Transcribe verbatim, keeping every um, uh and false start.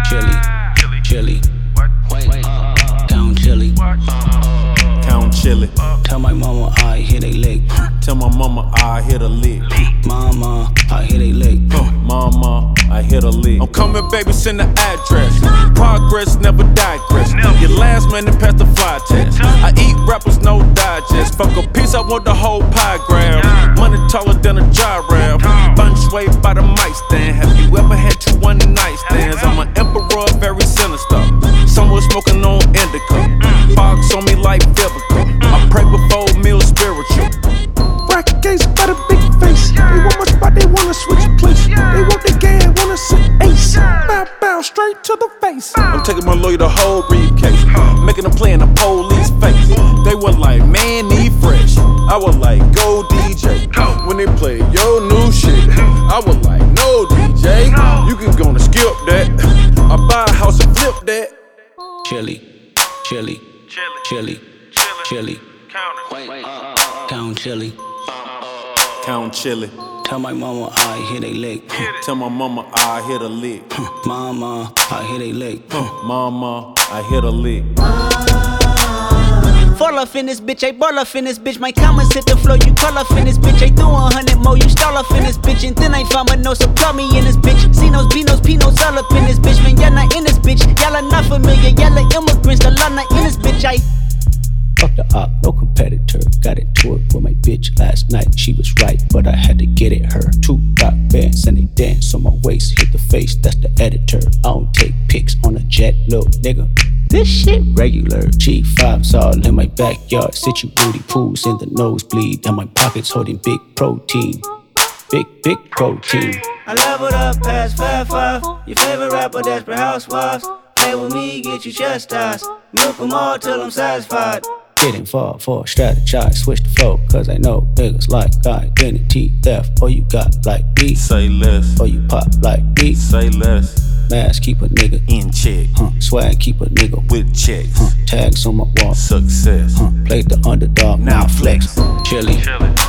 Chili, chili, count chili, count chili. Tell my mama I hit a lick. Tell my mama I hit a lick. Mama, I hit a lick. Mama, I hit a lick. I'm coming, baby, send the address. Progress never digress. Your last minute past the fly test. I eat rappers, no digest. Fuck a piece, I want the whole pie grab. Money taller than a giraffe. Feng shui by the mic stand. Have you ever had two one night stands? I'm an emperor, very sinister. Someone smoking on indica. Box on me like Vivica. I pray before meal spiritual. Bracket gates got a big face. They want my spot, they wanna switch place. They want the game, wanna sit ace. Bow, bow, straight to the face. I'm taking my lawyer the whole briefcase. Making them play in the police face. They were like, man, need fresh. I was like, go D J. When they play your new shit, I was like, no D J. You can go and skip that. I buy a house and flip that. Chili, chili, chili, chili, count chili. Count chili. Tell my mama I hit a lick. Tell my mama I hit a lick. Mama, I hit a lick. Mama, I hit a lick. Fall off in this bitch, I ball off in this bitch. My comments hit the floor, you call off in this bitch. I do a hundred more, you stall off in this bitch. And then I found my nose, so plug me in this bitch. Cinos, Beanos, Pinos, all up in this bitch. Man, y'all not in this bitch. Y'all are not familiar, y'all are immigrants. The law not in this bitch, I fuck the op, no competitor. Got into it with my bitch last night. She was right, but I had to get it her. Two rock bands and they dance on my waist. Hit the face, that's the editor. I don't take pics on a jet, little nigga. This shit regular. G fives all in my backyard. Sit you booty pools in the nosebleed. And my pockets holding big protein. Big, big protein. I leveled up past five five. Your favorite rapper, Desperate Housewives. Play with me, get you chastised. Milk them all till I'm satisfied. Getting far for strategize, switch the flow, cause I know niggas like identity theft. Or you got like me, say less. Or you pop like me, say less. Mask keep a nigga in check, huh. Swag keep a nigga with checks, huh. Tags on my wall, success, huh. Play the underdog, now flex. Chili,